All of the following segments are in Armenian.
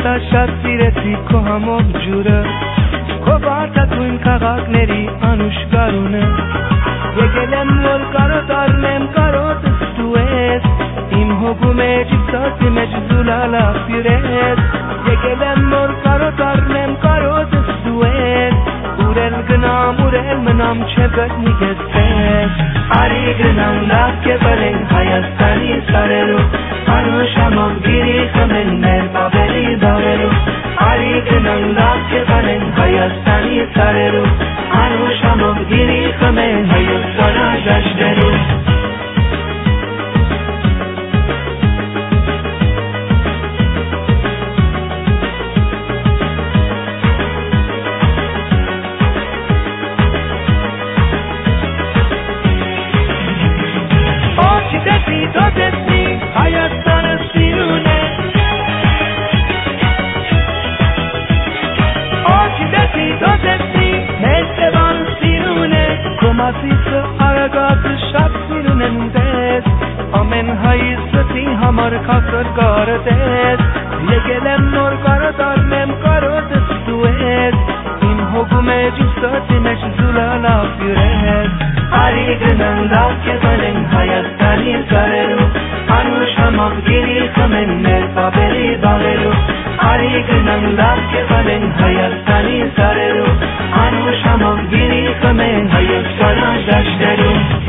շատիրեցի քո համով ջուրը Քո վարտատույն քաղաքների անուշկարունը Եկել եմ որ կարոտ արնեմ կարոտս դու ես Իմ հոգու մեջ իպսասի մեջ զուլալա սիրես Եկել եմ որ կարոտ արնեմ կարոտս դու ես Ուրել գնամ ուրել մնամ չէ գտնի կեզ պես Արի գնամ լավ կեվել ենք Հայաստանի սարերու Անուշ համով գիրի խմեն մեր բաբերի բավերու Արի գնամ լավ կեվել ենք Հայաստանի սարերու Անուշ համով գիրի խմեն հայոց սարաժաշտերու Մասիսը արագատը շատ սիրուն են դես Ամեն հայիսըտի համար կասր կարըտ ես Եկել եմ նոր կարըտ արնեմ կարոտս դու ես Իմ հոգու մեջ իմ սրտի մեջ զուլալա սիրես Արի գնան լավ կեզան են Հայաստանի սարերու Անուշ համով գիրի խմեն մեր բաբերի բաղերու Արի գնան լավ կեզան են Հայաստանի սարերու Անուշ համով գիրի խմեն հայոց սարաժաշտերու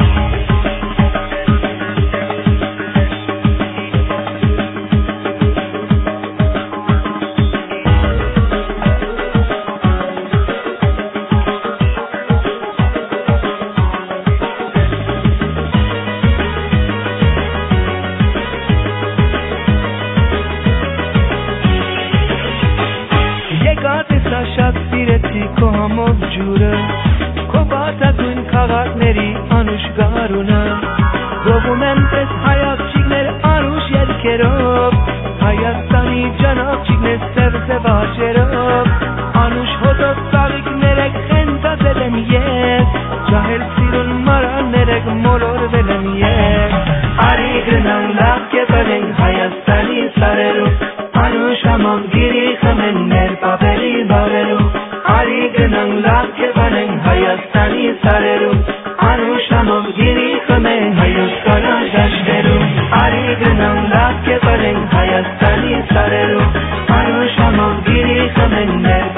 Շատ սիրեցի քո համով ջուրը Քո վարտատույն քաղաքների անուշ գարունը Գովում եմ պես հայացքիներ անուշ ելքերով Հայաստանի ջանավջիքներ սև աչերով Անուշ հոտով ծաղիկներ եք խենթացել եմ ես Ջահել սիրուն մարալներ եք մոլորվել եմ ես Արի գնան լավ կեվել ենք Հայաստանի սարերու Անուշ համով գիրի խմեն մեր բաբերի բավերու Արի գնան լավ կեվել ենք Հայաստանի սարերու Անուշ համով գիրի խմեն հայոց սարաժաշտերու Արի գնան լավ կեվել ենք Հայաստանի սարերու Անուշ համով գիրի խմեն մեր